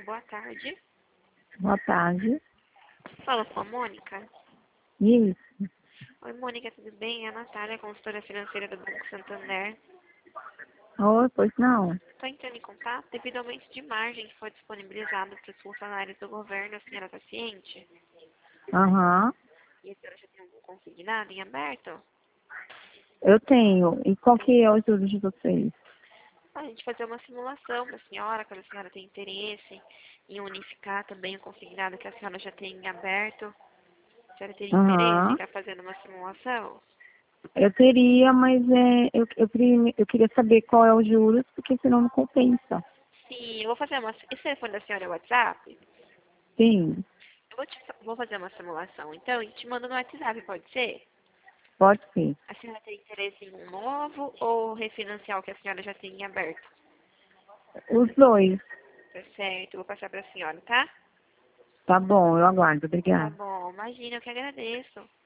boa tarde. Boa tarde. Fala com a Mônica. Isso. Oi, Mônica, tudo bem? É a Natália, consultora financeira do Banco Santander. Oi, pois não. Estou entrando em contato devido ao aumento de margem que foi disponibilizado para os funcionários do governo. A senhora está ciente? Aham. E a senhora já tem algum consignado em aberto? Eu tenho. E qual que é o juros de vocês? A gente fazer uma simulação para a senhora, caso a senhora tenha interesse em unificar também o consignado que a senhora já tem em aberto. A senhora teria interesse em Aham. estar fazendo uma simulação? Eu teria, mas eu queria saber qual é o juros, porque senão não compensa. Sim, eu vou fazer uma... Esse telefone da senhora é o WhatsApp? Sim, Vou fazer uma simulação, então, e te mando no WhatsApp, pode ser? pode ser. A senhora tem interesse em um novo ou refinanciar o que a senhora já tem em aberto? Os dois. Tá certo, vou passar para a senhora, tá? Tá bom, eu aguardo. Tá Obrigada. bom, imagina, eu que agradeço.